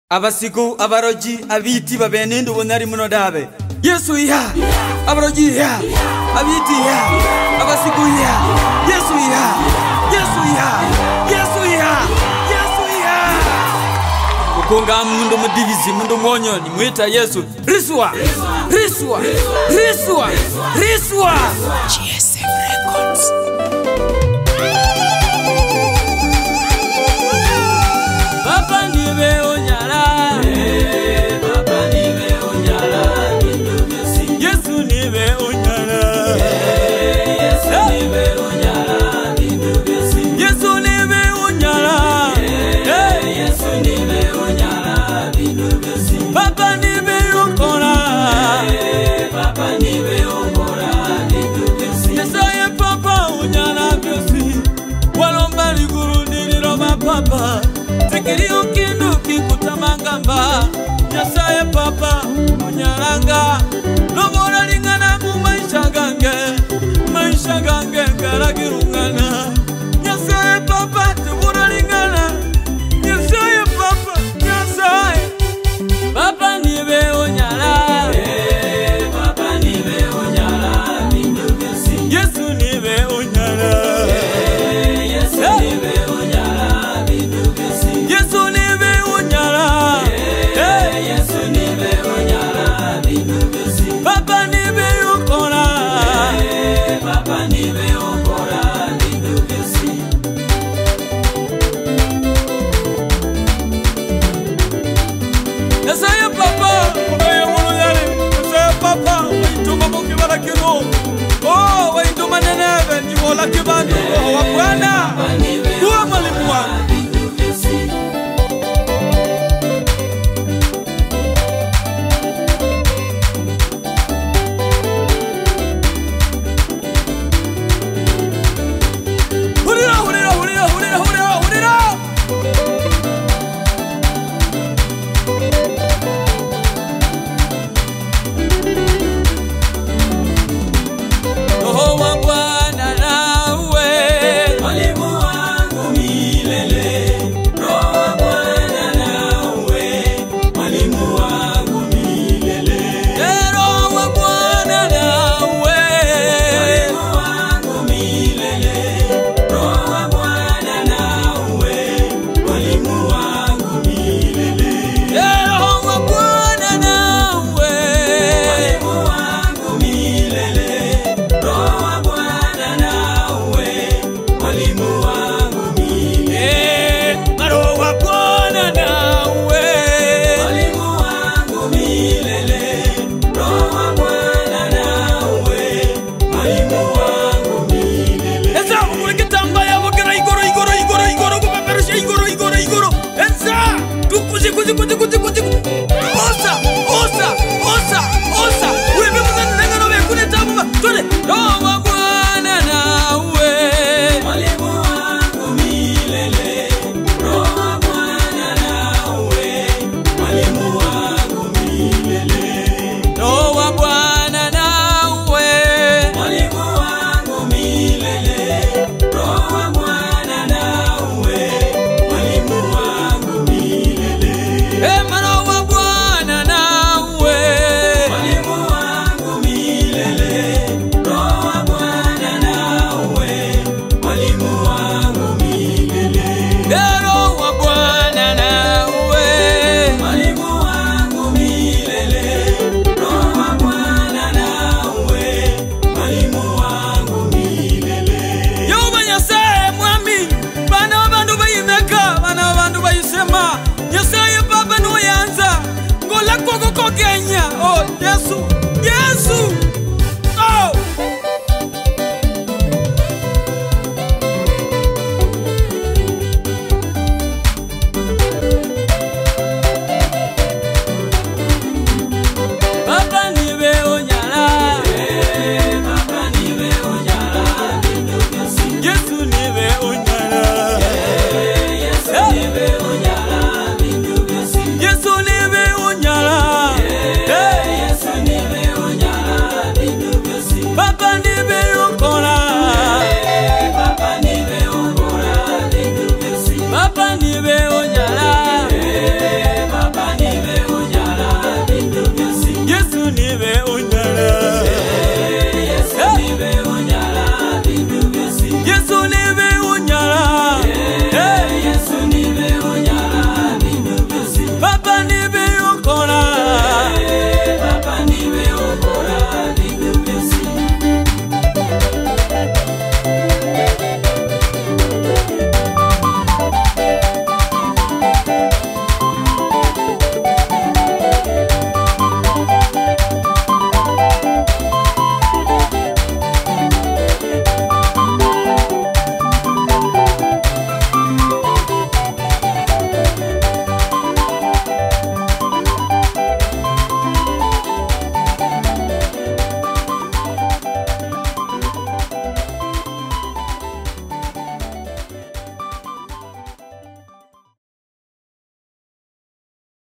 Abasiku abaroji abiti babenendo bonari muno dabe. Yesu ya. Abaroji ya. Abiti ya. Abasiku ya. Yesu ya. Yesu ya. Yesu ya. Yesu ya. Kukonga mundo mudivisi mundo monyo ni mwita Yesu. Riswa. Riswa. Riswa. Riswa. GSM Records. Papa niwe onyala. Papa niwe onyala. Yesu niwe onyala. Yesu niwe onyala. Yesu niwe onyala. Yesu niwe onyala. Papa niwe okora. Papa niwe okora. Yesu papa onyala byosi. Walomba liguru niliro papa. Tekirio kindu kikutamangamba. Nyasaye papa unyaranga. Lobora lingana mu maisha gange ngaragirungana. Nyasaye papa tubura lingana. Nyasaye papa, Nyasaye papa niwe onyala. Papa niwe onyala. Yesu niwe onyala. Yesu niwe onyala. Yesu niwe onyala. Yesu niwe onyala. Papa niwe okora. Papa niwe okora. Nyasaye papa unaye muluyali. Nyasaye papa waituma mukibala kiro. Oh waituma neneve ndiwola kibandu. Oh wabwana.